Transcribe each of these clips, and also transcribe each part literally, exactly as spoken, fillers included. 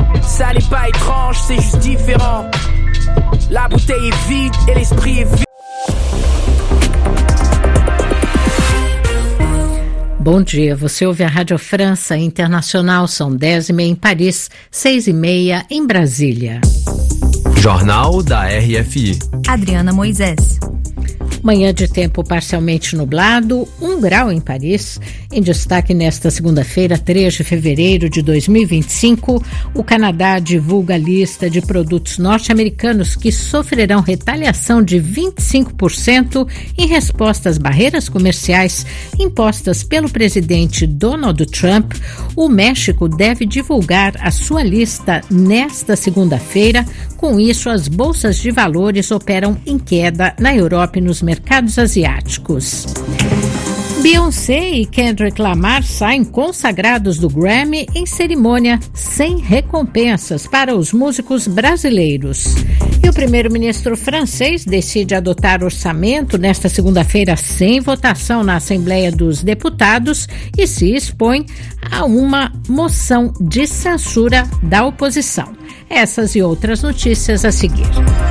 Ça n'est pas étrange, c'est juste différent. La bouteille est vide et l'esprit est vide. Bom dia, você ouve a Rádio França Internacional, são dez e meia em Paris, seis e meia em Brasília. Jornal da R F I. Adriana Moisés. Manhã de tempo parcialmente nublado, um grau em Paris. Em destaque nesta segunda-feira, três de fevereiro de dois mil e vinte e cinco, o Canadá divulga a lista de produtos norte-americanos que sofrerão retaliação de vinte e cinco por cento em resposta às barreiras comerciais impostas pelo presidente Donald Trump. O México deve divulgar a sua lista nesta segunda-feira. Com isso, as bolsas de valores operam em queda na Europa e nos mercados asiáticos. Beyoncé e Kendrick Lamar saem consagrados do Grammy em cerimônia sem recompensas para os músicos brasileiros. E o primeiro-ministro francês decide adotar orçamento nesta segunda-feira sem votação na Assembleia dos Deputados e se expõe a uma moção de censura da oposição. Essas e outras notícias a seguir.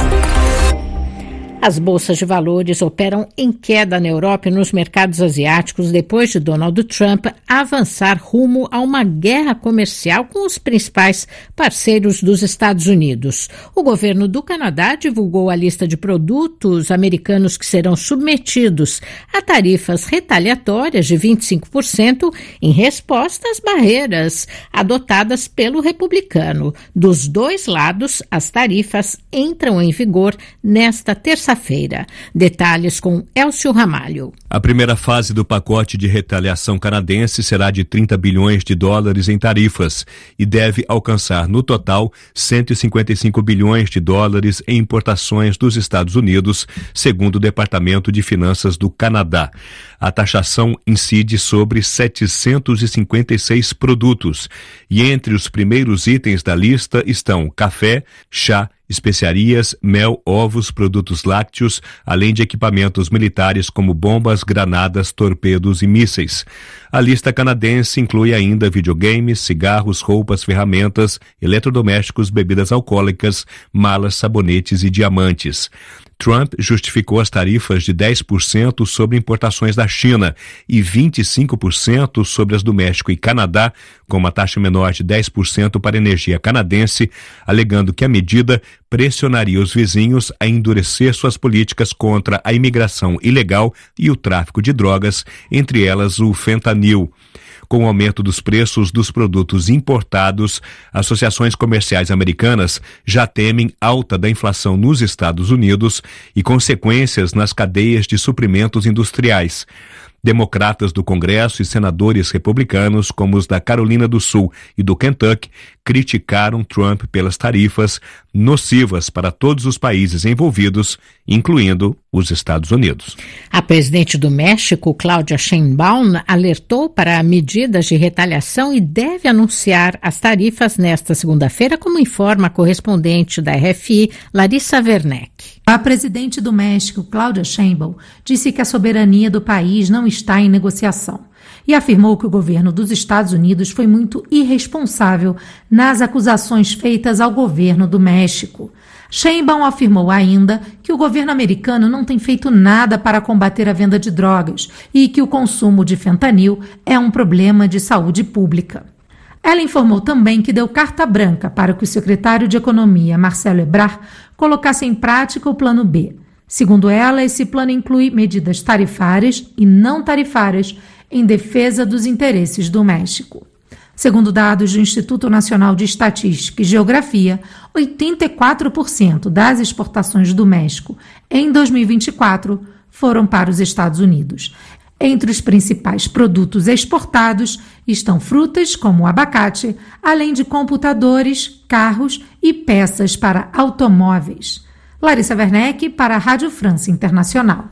As bolsas de valores operam em queda na Europa e nos mercados asiáticos depois de Donald Trump avançar rumo a uma guerra comercial com os principais parceiros dos Estados Unidos. O governo do Canadá divulgou a lista de produtos americanos que serão submetidos a tarifas retaliatórias de vinte e cinco por cento em resposta às barreiras adotadas pelo republicano. Dos dois lados, as tarifas entram em vigor nesta terça-feira. Feira. Detalhes com Elcio Ramalho. A primeira fase do pacote de retaliação canadense será de trinta bilhões de dólares em tarifas e deve alcançar, no total, cento e cinquenta e cinco bilhões de dólares em importações dos Estados Unidos, segundo o Departamento de Finanças do Canadá. A taxação incide sobre setecentos e cinquenta e seis produtos e entre os primeiros itens da lista estão café, chá, especiarias, mel, ovos, produtos lácteos, além de equipamentos militares como bombas, granadas, torpedos e mísseis. A lista canadense inclui ainda videogames, cigarros, roupas, ferramentas, eletrodomésticos, bebidas alcoólicas, malas, sabonetes e diamantes. Trump justificou as tarifas de dez por cento sobre importações da China e vinte e cinco por cento sobre as do México e Canadá, com uma taxa menor de dez por cento para a energia canadense, alegando que a medida pressionaria os vizinhos a endurecer suas políticas contra a imigração ilegal e o tráfico de drogas, entre elas o fentanil. Com o aumento dos preços dos produtos importados, associações comerciais americanas já temem alta da inflação nos Estados Unidos e consequências nas cadeias de suprimentos industriais. Democratas do Congresso e senadores republicanos, como os da Carolina do Sul e do Kentucky, criticaram Trump pelas tarifas nocivas para todos os países envolvidos, incluindo os Estados Unidos. A presidente do México, Claudia Sheinbaum, alertou para medidas de retaliação e deve anunciar as tarifas nesta segunda-feira, como informa a correspondente da R F I, Larissa Werneck. A presidente do México, Claudia Sheinbaum, disse que a soberania do país não está em negociação e afirmou que o governo dos Estados Unidos foi muito irresponsável nas acusações feitas ao governo do México. Sheinbaum afirmou ainda que o governo americano não tem feito nada para combater a venda de drogas e que o consumo de fentanil é um problema de saúde pública. Ela informou também que deu carta branca para que o secretário de Economia, Marcelo Ebrard, colocasse em prática o Plano B. Segundo ela, esse plano inclui medidas tarifárias e não tarifárias em defesa dos interesses do México. Segundo dados do Instituto Nacional de Estatística e Geografia, oitenta e quatro por cento das exportações do México em dois mil e vinte e quatro foram para os Estados Unidos. Entre os principais produtos exportados estão frutas, como o abacate, além de computadores, carros e peças para automóveis. Larissa Werneck, para a Rádio França Internacional.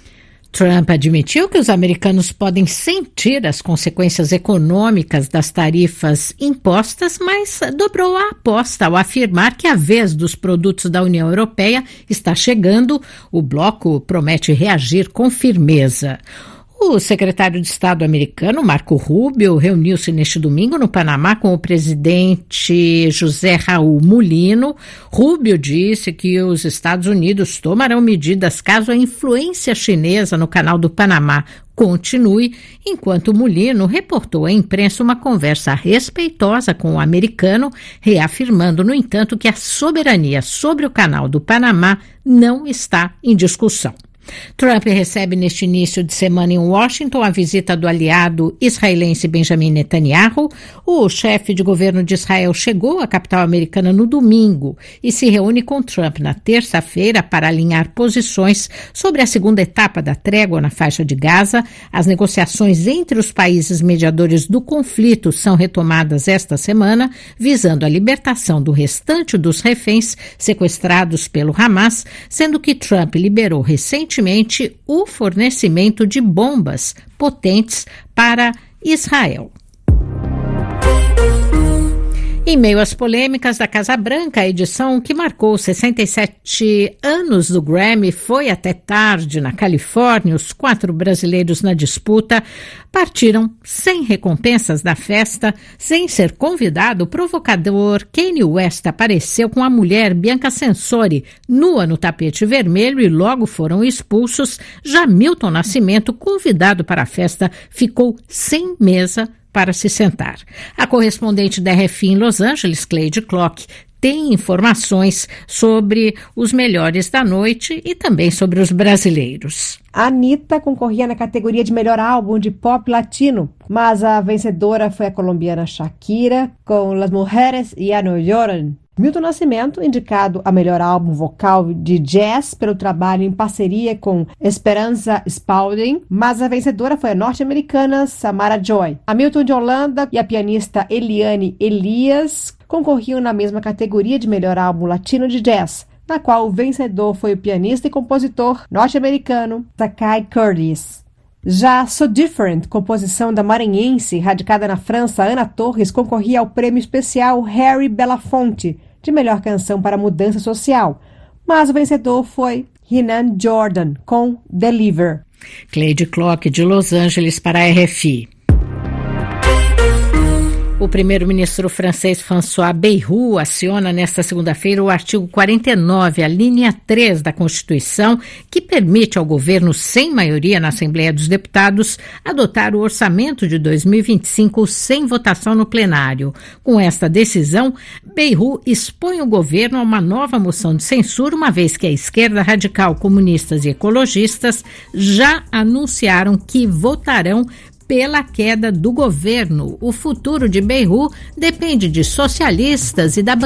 Trump admitiu que os americanos podem sentir as consequências econômicas das tarifas impostas, mas dobrou a aposta ao afirmar que a vez dos produtos da União Europeia está chegando. O bloco promete reagir com firmeza. O secretário de Estado americano, Marco Rubio, reuniu-se neste domingo no Panamá com o presidente José Raul Mulino. Rubio disse que os Estados Unidos tomarão medidas caso a influência chinesa no Canal do Panamá continue, enquanto Mulino reportou à imprensa uma conversa respeitosa com o americano, reafirmando, no entanto, que a soberania sobre o Canal do Panamá não está em discussão. Trump recebe neste início de semana em Washington a visita do aliado israelense Benjamin Netanyahu. O chefe de governo de Israel chegou à capital americana no domingo e se reúne com Trump na terça-feira para alinhar posições sobre a segunda etapa da trégua na faixa de Gaza. As negociações entre os países mediadores do conflito são retomadas esta semana, visando a libertação do restante dos reféns sequestrados pelo Hamas, sendo que Trump liberou recentemente o fornecimento de bombas potentes para Israel. Em meio às polêmicas da Casa Branca, a edição que marcou sessenta e sete anos do Grammy foi até tarde na Califórnia. Os quatro brasileiros na disputa partiram sem recompensas da festa. Sem ser convidado, o provocador Kanye West apareceu com a mulher Bianca Censori nua no tapete vermelho e logo foram expulsos. Já Milton Nascimento, convidado para a festa, ficou sem mesa para se sentar. A correspondente da R F I em Los Angeles, Cleide Clock, tem informações sobre os melhores da noite e também sobre os brasileiros. A Anitta concorria na categoria de melhor álbum de pop latino, mas a vencedora foi a colombiana Shakira com Las Mujeres Ya No Lloran. Milton Nascimento, indicado a melhor álbum vocal de jazz pelo trabalho em parceria com Esperanza Spalding, mas a vencedora foi a norte-americana Samara Joy. Hamilton de Holanda e a pianista Eliane Elias concorriam na mesma categoria de melhor álbum latino de jazz, na qual o vencedor foi o pianista e compositor norte-americano Takai Curtis. Já So Different, composição da maranhense radicada na França, Ana Torres, concorria ao prêmio especial Harry Belafonte, de melhor canção para mudança social, mas o vencedor foi Renan Jordan, com Deliver. Cleide Clock, de Los Angeles, para a R F I. O primeiro-ministro francês François Bayrou aciona nesta segunda-feira o artigo quarenta e nove, a linha três da Constituição, que permite ao governo sem maioria na Assembleia dos Deputados adotar o orçamento de dois mil e vinte e cinco sem votação no plenário. Com esta decisão, Bayrou expõe o governo a uma nova moção de censura, uma vez que a esquerda radical, comunistas e ecologistas já anunciaram que votarão pela queda do governo. O futuro de Bayrou depende de socialistas e da